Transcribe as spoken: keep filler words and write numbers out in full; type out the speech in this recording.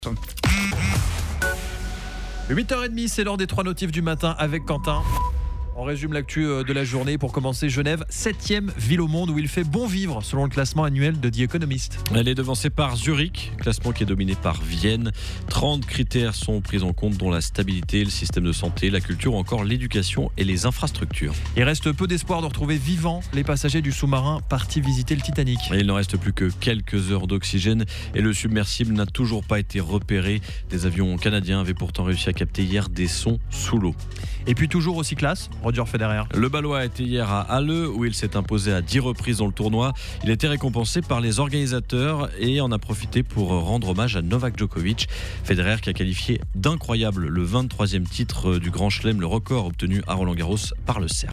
huit heures trente, c'est l'heure des trois notifs du matin avec Quentin. On résume l'actu de la journée. Pour commencer, Genève, septième ville au monde où il fait bon vivre selon le classement annuel de The Economist. Elle est devancée par Zurich, classement qui est dominé par Vienne. trente critères sont pris en compte, dont la stabilité, le système de santé, la culture ou encore l'éducation et les infrastructures. Il reste peu d'espoir de retrouver vivants les passagers du sous-marin partis visiter le Titanic. Et il ne reste plus que quelques heures d'oxygène et le submersible n'a toujours pas été repéré. Des avions canadiens avaient pourtant réussi à capter hier des sons sous l'eau. Et puis toujours aussi classe, Roger Federer. Le Balois était hier à Halle où il s'est imposé à dix reprises dans le tournoi. Il a été récompensé par les organisateurs et en a profité pour rendre hommage à Novak Djokovic. Federer qui a qualifié d'incroyable le vingt-troisième titre du Grand Chelem, le record obtenu à Roland-Garros par le Serbe.